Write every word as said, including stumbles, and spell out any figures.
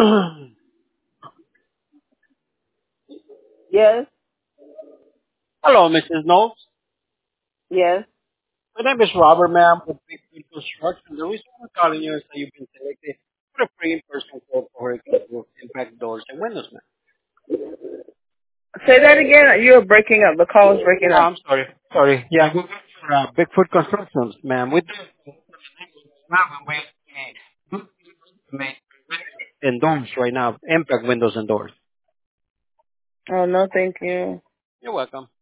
Yes, Hello, missus Knowles. yes. My name is Robert, ma'am, with Big Food Construction. The reason I'm calling you is that you've been selected for a free in-person quote for hurricane roof impact doors and windows, ma'am. Say that again. You are breaking up. The call is breaking Oh, up. I'm sorry. Sorry. Yeah, we work for uh, Bigfoot Constructions, ma'am. We do ma'am, we uh, make and doors right now, impact windows and doors. Oh no, thank you. You're welcome.